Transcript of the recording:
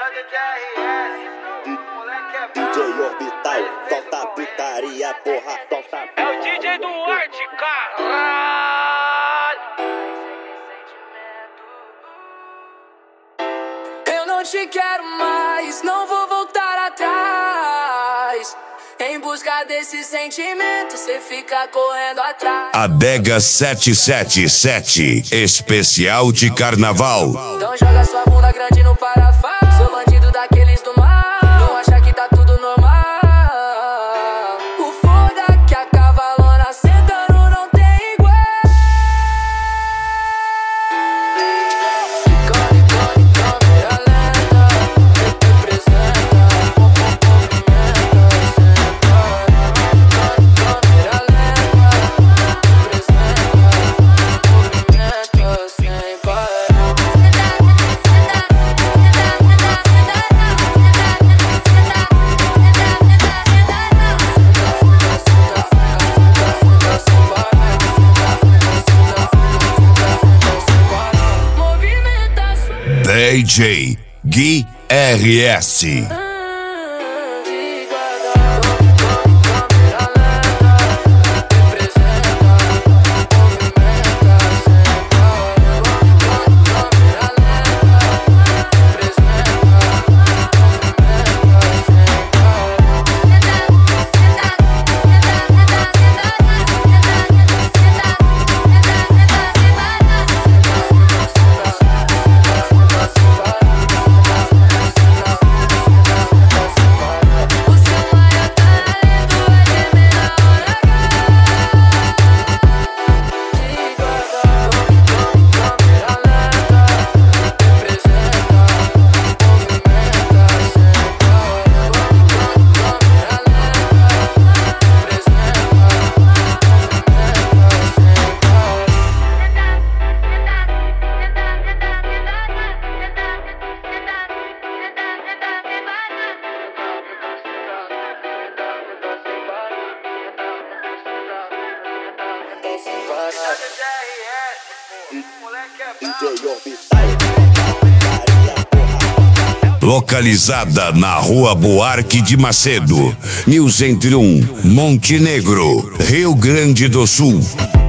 DJ Orbital, solta putaria, porra, solta. É o DJ do Arte, caralho. Eu não te quero mais, não vou voltar atrás. Em busca desse sentimento, cê fica correndo atrás. Adega 777, especial de carnaval. Então joga sua bunda grande no parafuso. Sou bandido daqueles do mal, não acha que tá tudo normal. O foda que a cavalona sentando não tem igual. Icone, câmera lenta, representa, movimenta, câmera lenta, representa, movimenta sem parar. DJ Gui RS. DJ Orbital, Localizada na Rua Buarque de Macedo, 1001, Montenegro, Rio Grande do Sul.